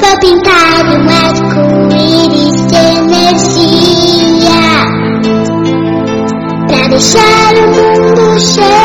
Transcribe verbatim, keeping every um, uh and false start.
Vou pintar um arco-íris de energia pra deixar o mundo cheio